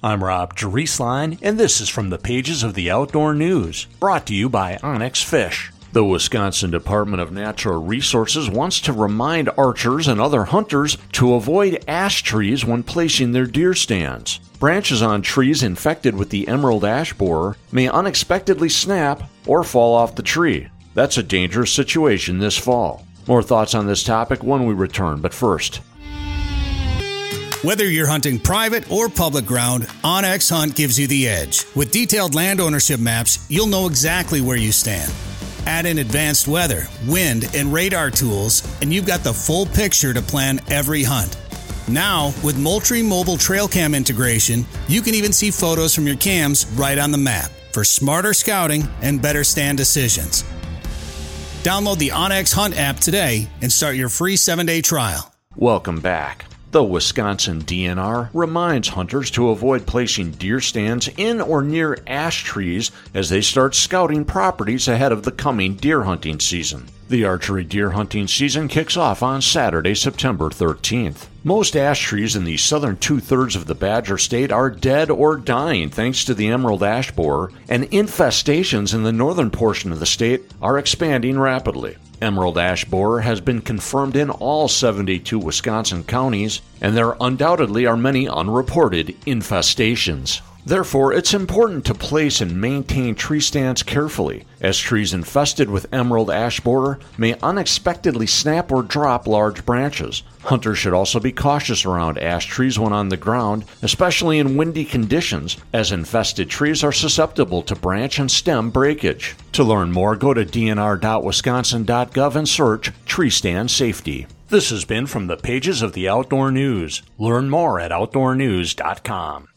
I'm Rob Drieslein, and this is from the pages of the Outdoor News, brought to you by Onyx Fish. The Wisconsin Department of Natural Resources wants to remind archers and other hunters to avoid ash trees when placing their deer stands. Branches on trees infected with the emerald ash borer may unexpectedly snap or fall off the tree. That's a dangerous situation this fall. More thoughts on this topic when we return, but first. Whether you're hunting private or public ground, OnX Hunt gives you the edge. With detailed land ownership maps, you'll know exactly where you stand. Add in advanced weather, wind, and radar tools, and you've got the full picture to plan every hunt. Now, with Moultrie Mobile Trail Cam integration, you can even see photos from your cams right on the map for smarter scouting and better stand decisions. Download the OnX Hunt app today and start your free 7-day trial. Welcome back. The Wisconsin DNR reminds hunters to avoid placing deer stands in or near ash trees as they start scouting properties ahead of the coming deer hunting season. The archery deer hunting season kicks off on Saturday, September 13th. Most ash trees in the southern two-thirds of the Badger State are dead or dying thanks to the emerald ash borer, and infestations in the northern portion of the state are expanding rapidly. Emerald ash borer has been confirmed in all 72 Wisconsin counties, and there undoubtedly are many unreported infestations. Therefore, it's important to place and maintain tree stands carefully, as trees infested with emerald ash borer may unexpectedly snap or drop large branches. Hunters should also be cautious around ash trees when on the ground, especially in windy conditions, as infested trees are susceptible to branch and stem breakage. To learn more, go to dnr.wisconsin.gov and search tree stand safety. This has been from the pages of the Outdoor News. Learn more at outdoornews.com.